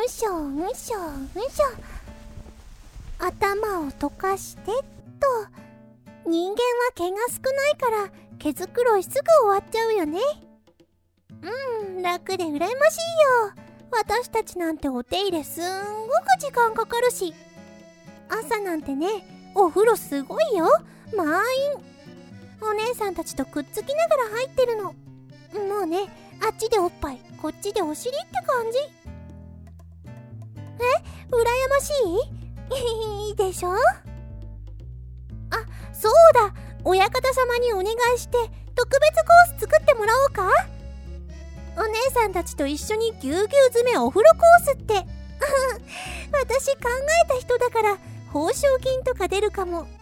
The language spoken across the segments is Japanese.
んしょんしょんしょ。頭を溶かしてっと。人間は毛が少ないから毛づくろいすぐ終わっちゃうよね。楽で羨ましいよ。私たちなんてお手入れすんごく時間かかるし、朝なんてね、お風呂すごいよ、満員。お姉さんたちとくっつきながら入ってるの。もうね、あっちでおっぱい、こっちでお尻って感じ。羨ましいでしょ。あ、そうだ、親方様にお願いして特別コース作ってもらおうか。お姉さんたちと一緒にぎゅうぎゅう詰めお風呂コースって私考えた人だから報奨金とか出るかもなんて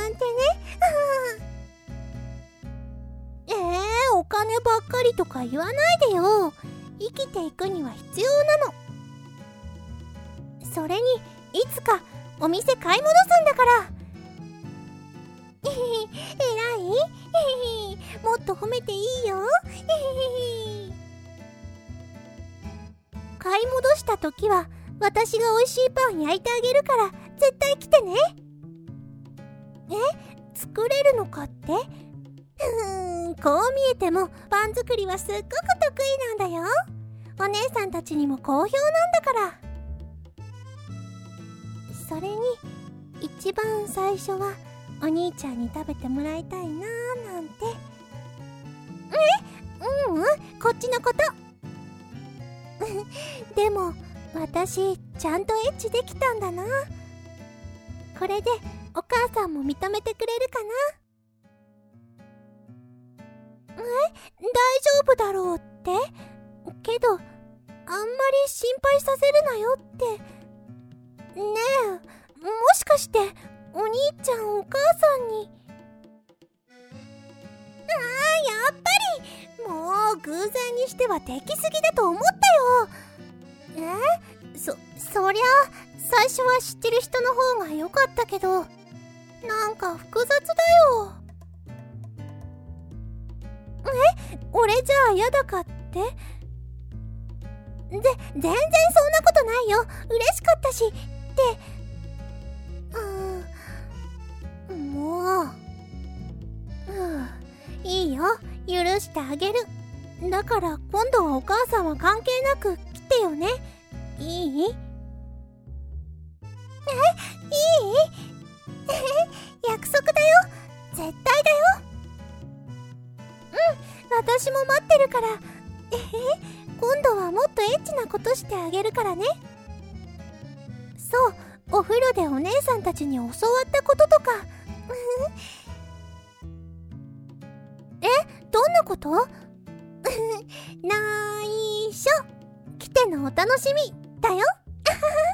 ねお金ばっかりとか言わないでよ。生きていくには必要なの。それにいつかお店買い戻すんだからえらいもっと褒めていいよ買い戻した時は私が美味しいパン焼いてあげるから絶対来てね。作れるのかって？こう見えてもパン作りはすっごく得意なんだよ。お姉さんたちにも好評なんだから。それに一番最初はお兄ちゃんに食べてもらいたいなーなんて。こっちのことでも私ちゃんとエッチできたんだな。これでお母さんも認めてくれるかな。大丈夫だろうってけどあんまり心配させるなよってねえ、もしかしてお兄ちゃんお母さんに。やっぱりもう偶然にしてはできすぎだと思ったよ。そりゃ最初は知ってる人の方が良かったけどなんか複雑だよ。俺じゃあ嫌だかって？全然そんなことないよ。嬉しかったしってもういいよ、許してあげる。だから今度はお母さんは関係なく来てよね。いい？いい約束だよ。絶対だよ。私も待ってるから今度はもっとエッチなことしてあげるからね。そう、お風呂でお姉さんたちに教わったこととかどんなこと？内緒。来てのお楽しみだよ